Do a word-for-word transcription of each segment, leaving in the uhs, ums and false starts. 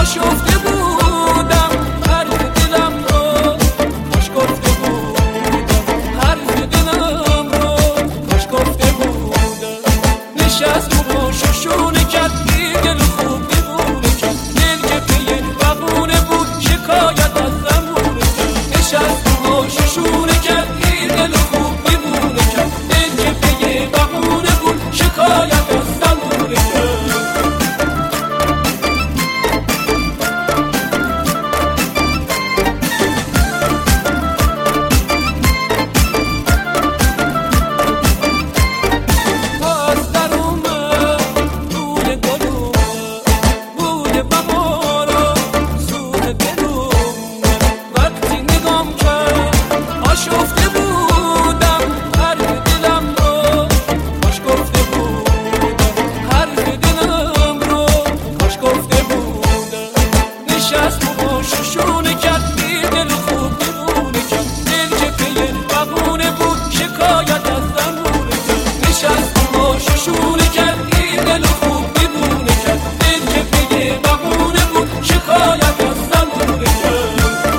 آشفته بودم حرف دلم رو کاش گفته بودم، حرف دلم رو کاش گفته بودم. نشست رو پاشوشونه کرد بی دل خوب دیوونه کرد، دل که پیه بقونه بود شکایت از زمونه کرد. نشست رو پاشوشونه کرد بی دل خوب دیوونه کرد، دل که پیه بقونه بود شکایت از زمونه کرد. آشفته بودم حرف دلم رو کاش گفته بودم، حرف دلم رو کاش گفته بودم. نشست و پاشوشونه کرد بی دل خوب دیوونه کرد، دل که پیه بقونه بود شکایت از زمونه کرد. نشست و پاشوشونه کرد بی دل خوب دیوونه کرد، دل که پیه بقونه بود شکایت از زمونه کرد.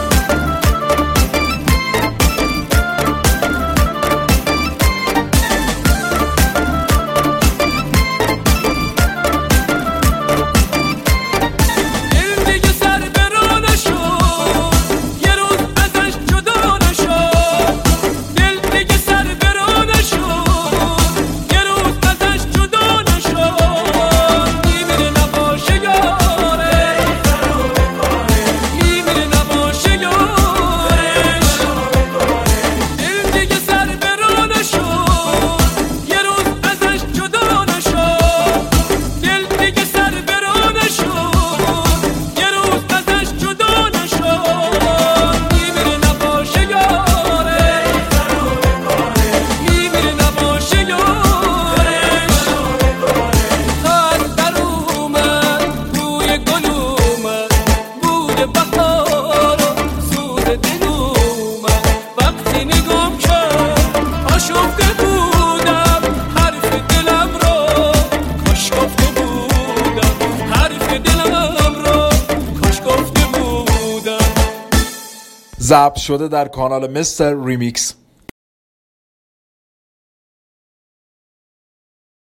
آشفته بودم حرف دلم رو کاش گفته بودم، حرف دلم رو کاش گفته بودم. ضبط شده در کانال مستر ریمیکس.